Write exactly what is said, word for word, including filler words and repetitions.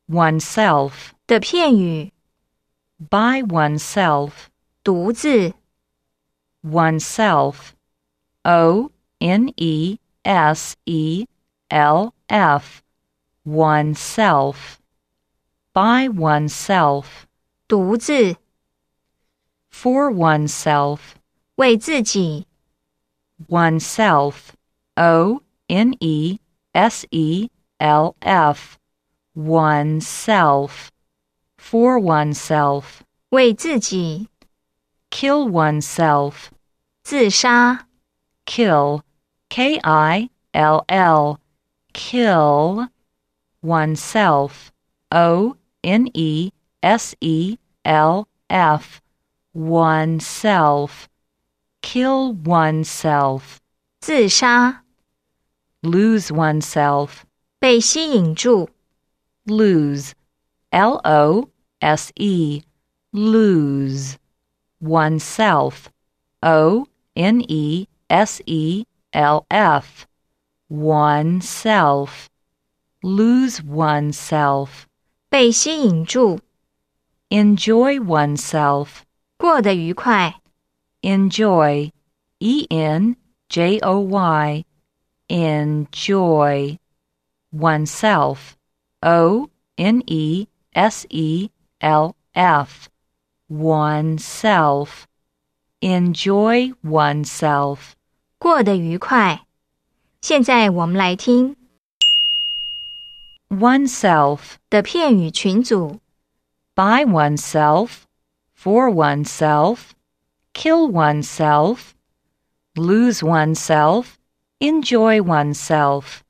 oneself 的片语 by oneself 独自 oneself O N E S E L F oneself by oneself 独自 for oneself 为自己 oneself O N E S E L F oneself for oneself 为自己 kill oneself 自杀 kill K I L L kill oneself O N E S E L F oneself kill oneself 自杀 lose oneself 被吸引住 lose L O S E lose oneself O N E S E L F oneself lose oneself 被吸引住 enjoy oneself 过得愉快 enjoy E N J O Y enjoy oneself O N E S E L F oneself enjoy oneself 过得愉快现在我们来听 oneself 的片语群组 by oneself for oneself kill oneself lose oneself enjoy oneself